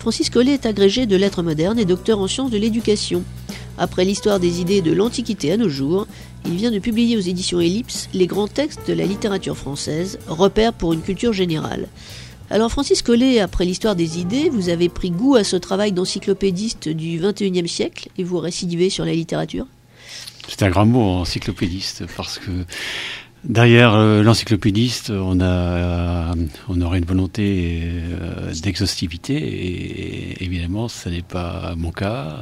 Francis Collet est agrégé de lettres modernes et docteur en sciences de l'éducation. Après l'histoire des idées de l'Antiquité à nos jours, il vient de publier aux éditions Ellipse les grands textes de la littérature française, repères pour une culture générale. Alors Francis Collet, après l'histoire des idées, vous avez pris goût à ce travail d'encyclopédiste du XXIe siècle et vous récidivez sur la littérature ? C'est un grand mot, encyclopédiste, parce que derrière l'encyclopédiste, on aurait une volonté d'exhaustivité, et évidemment, ça n'est pas mon cas.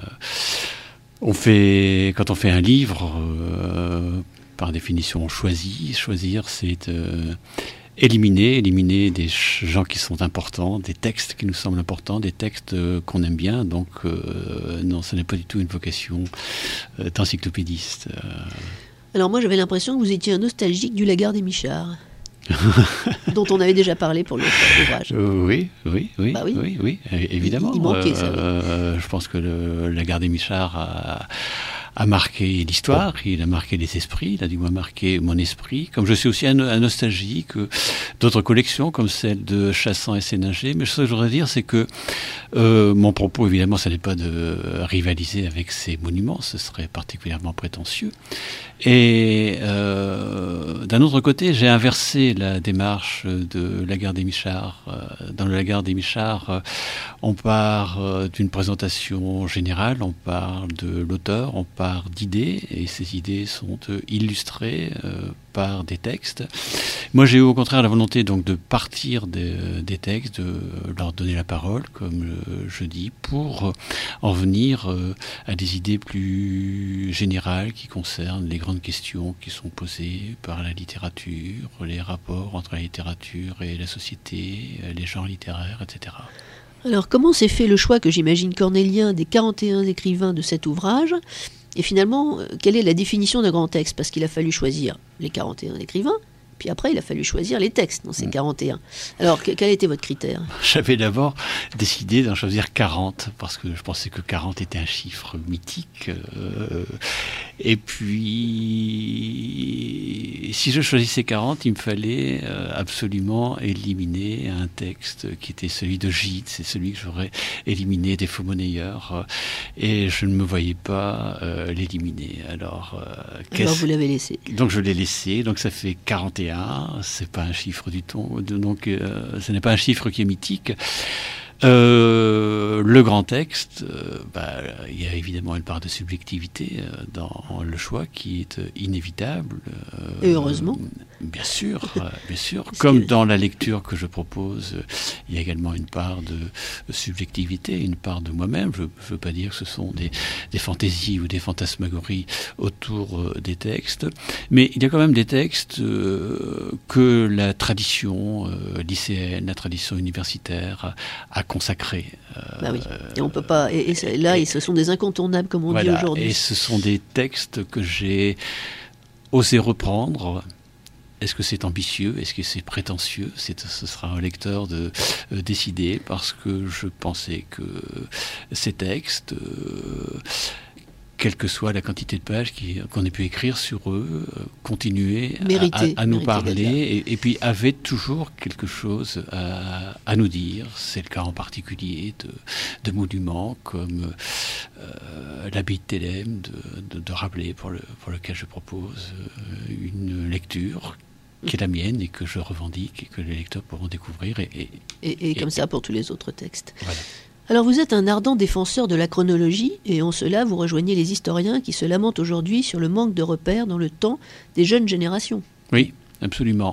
Quand on fait un livre, par définition, on choisit. Choisir, c'est éliminer des gens qui sont importants, des textes qui nous semblent importants, des textes qu'on aime bien. Donc, non, ce n'est pas du tout une vocation d'encyclopédiste. Alors moi, j'avais l'impression que vous étiez un nostalgique du Lagarde et Michard, dont on avait déjà parlé pour l'autre ouvrage. Oui, évidemment. Il manquait ça. Je pense que Lagarde et Michard a marqué l'histoire, il a marqué les esprits, il a du moins marqué mon esprit. Comme je suis aussi un nostalgique d'autres collections, comme celle de Chassan et Séninger. Mais ce que je voudrais dire, c'est que mon propos, évidemment, ce n'est pas de rivaliser avec ces monuments, ce serait particulièrement prétentieux. Et d'un autre côté, j'ai inversé la démarche de Lagarde et Michard. Dans le Lagarde et Michard, on part d'une présentation générale, on parle de l'auteur, on parle d'idées, et ces idées sont illustrées par des textes. Moi, j'ai eu au contraire la volonté donc de partir des textes, de leur donner la parole, comme je dis, pour en venir à des idées plus générales qui concernent les grandes questions qui sont posées par la littérature, les rapports entre la littérature et la société, les genres littéraires, etc. Alors, comment s'est fait le choix, que j'imagine cornélien, des 41 écrivains de cet ouvrage ? Et finalement, quelle est la définition d'un grand texte ? Parce qu'il a fallu choisir les 41 écrivains, puis après, il a fallu choisir les textes dans ces 41. Alors, quel était votre critère ? J'avais d'abord décidé d'en choisir 40, parce que je pensais que 40 était un chiffre mythique. Et puis, si je choisissais 40, il me fallait absolument éliminer un texte qui était celui de Gide. C'est celui que j'aurais éliminé des faux-monnayeurs. Et je ne me voyais pas l'éliminer. Alors vous l'avez laissé. Donc je l'ai laissé. Donc ça fait 41. C'est pas un chiffre du tout. Donc ce n'est pas un chiffre qui est mythique. Le grand texte, il y a évidemment une part de subjectivité dans le choix qui est inévitable. Et heureusement. Bien sûr. Comme dans la lecture que je propose, il y a également une part de subjectivité, une part de moi-même. Je ne veux pas dire que ce sont des fantaisies ou des fantasmagories autour des textes, mais il y a quand même des textes que la tradition lycéenne, la tradition universitaire a consacré. Oui. Et on peut pas. Et ce sont des incontournables, comme on dit aujourd'hui. Et ce sont des textes que j'ai osé reprendre. Est-ce que c'est ambitieux ? Est-ce que c'est prétentieux ? Ce sera un lecteur de décider, parce que je pensais que ces textes, quelle que soit la quantité de pages qu'on ait pu écrire sur eux, continuaient à nous parler, et puis avaient toujours quelque chose à nous dire. C'est le cas en particulier de monuments comme l'abbaye de Thélème de Rabelais, pour lequel je propose une lecture qui est la mienne et que je revendique et que les lecteurs pourront découvrir. Et comme ça pour tous les autres textes. Voilà. Alors vous êtes un ardent défenseur de la chronologie, et en cela vous rejoignez les historiens qui se lamentent aujourd'hui sur le manque de repères dans le temps des jeunes générations. Oui, absolument.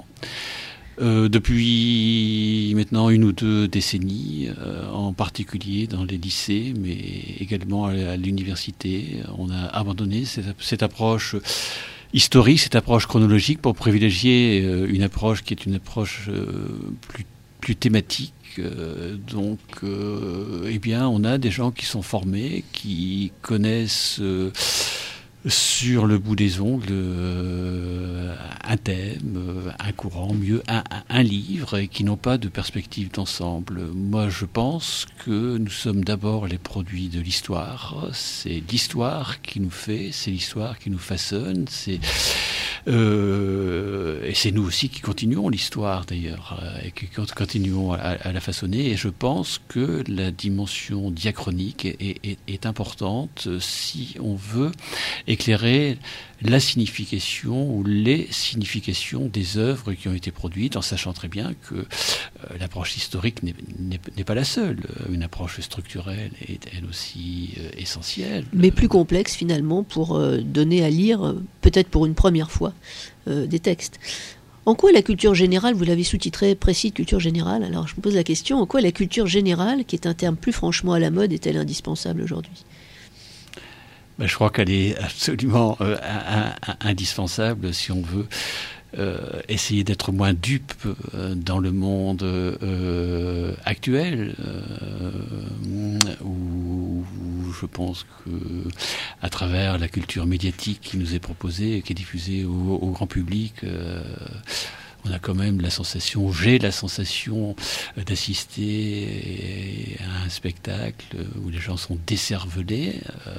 Depuis maintenant 1 ou 2 décennies, en particulier dans les lycées, mais également à l'université, on a abandonné cette approche historique, cette approche chronologique, pour privilégier une approche qui est une approche plus thématique. Donc, on a des gens qui sont formés, qui connaissent sur le bout des ongles un thème, un courant, mieux un livre, et qui n'ont pas de perspective d'ensemble. Moi, je pense que nous sommes d'abord les produits de l'histoire. C'est l'histoire qui nous fait, c'est l'histoire qui nous façonne, c'est Et c'est nous aussi qui continuons l'histoire d'ailleurs, et qui continuons à la façonner. Et je pense que la dimension diachronique est importante si on veut éclairer la signification ou les significations des œuvres qui ont été produites, en sachant très bien que l'approche historique n'est pas la seule. Une approche structurelle est elle aussi essentielle. Mais plus complexe finalement pour donner à lire, peut-être pour une première fois, des textes. En quoi la culture générale, vous l'avez sous-titré précis de culture générale, alors je me pose la question, en quoi la culture générale, qui est un terme plus franchement à la mode, est-elle indispensable aujourd'hui ? Je crois qu'elle est absolument indispensable si on veut essayer d'être moins dupe dans le monde actuel, où je pense que à travers la culture médiatique qui nous est proposée et qui est diffusée au grand public, on a quand même j'ai la sensation d'assister à un spectacle où les gens sont décervelés.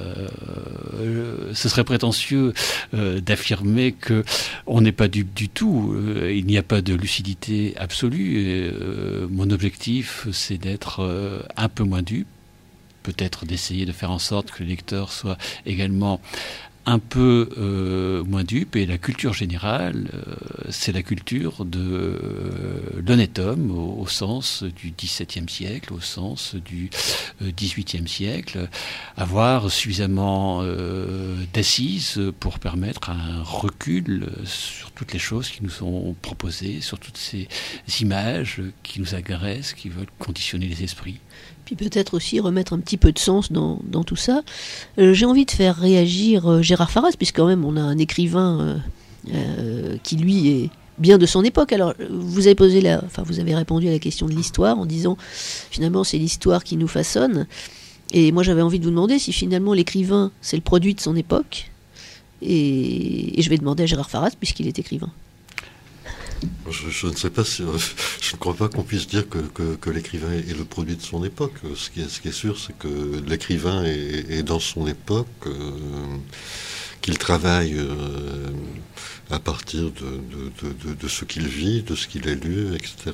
Ce serait prétentieux d'affirmer que on n'est pas dupe du tout. Il n'y a pas de lucidité absolue. Mon objectif, c'est d'être un peu moins dupe, peut-être d'essayer de faire en sorte que le lecteur soit également un peu moins dupe, et la culture générale, c'est la culture de l'honnête homme au sens du XVIIe siècle, au sens du XVIIIe siècle, avoir suffisamment d'assises pour permettre un recul sur toutes les choses qui nous sont proposées, sur toutes ces images qui nous agressent, qui veulent conditionner les esprits. Puis peut-être aussi remettre un petit peu de sens dans tout ça. J'ai envie de faire réagir Gérard Farras, puisque quand même on a un écrivain qui lui est bien de son époque. Alors vous avez répondu à la question de l'histoire en disant finalement c'est l'histoire qui nous façonne. Et moi j'avais envie de vous demander si finalement l'écrivain c'est le produit de son époque. Et je vais demander à Gérard Farras puisqu'il est écrivain. Je ne sais pas si je ne crois pas qu'on puisse dire que l'écrivain est le produit de son époque. Ce qui est sûr, c'est que l'écrivain est dans son époque, qu'il travaille à partir de ce qu'il vit, de ce qu'il a lu, etc.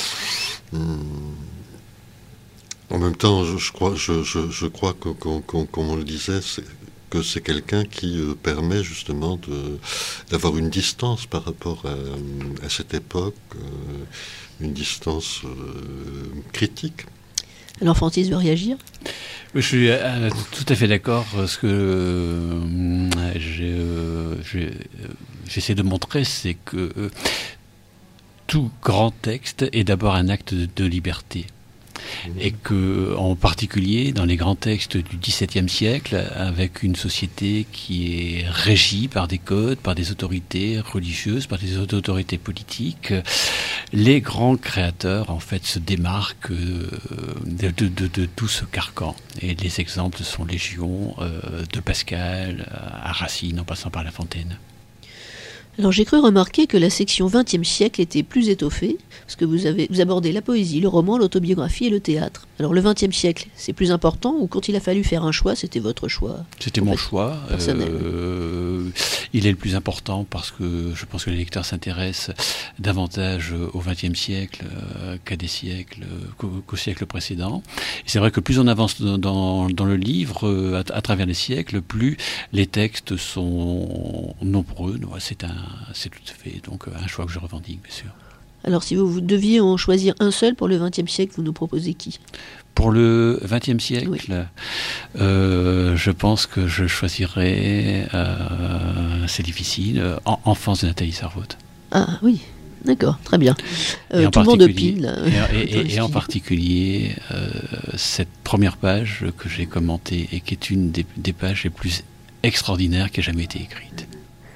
En même temps, je crois que, comme on le disait, que c'est quelqu'un qui permet justement d'avoir une distance par rapport à cette époque, une distance critique. Alors Francis veut réagir ? Je suis tout à fait d'accord. Ce que j'essaie de montrer, c'est que tout grand texte est d'abord un acte de liberté. Et que, en particulier, dans les grands textes du XVIIe siècle, avec une société qui est régie par des codes, par des autorités religieuses, par des autorités politiques, les grands créateurs, en fait, se démarquent de tout ce carcan. Et les exemples sont légion, de Pascal à Racine, en passant par La Fontaine. Alors j'ai cru remarquer que la section XXe siècle était plus étoffée, parce que vous abordez la poésie, le roman, l'autobiographie et le théâtre. Alors le XXe siècle, c'est plus important, ou quand il a fallu faire un choix, c'était votre choix ? C'était mon choix. Personnel. Il est le plus important parce que je pense que les lecteurs s'intéressent davantage au XXe siècle qu'au siècle précédent. Et c'est vrai que plus on avance dans le livre, à travers les siècles, plus les textes sont nombreux. C'est tout à fait donc un choix que je revendique, bien sûr. Alors si vous deviez en choisir un seul pour le XXe siècle, vous nous proposez qui ? Pour le XXe siècle, oui. Je pense que je choisirais, c'est difficile, Enfance de Nathalie Sarraute. Ah oui, d'accord, très bien. Tout le monde opine. Là. Et en particulier, cette première page que j'ai commentée et qui est une des pages les plus extraordinaires qui ait jamais été écrite.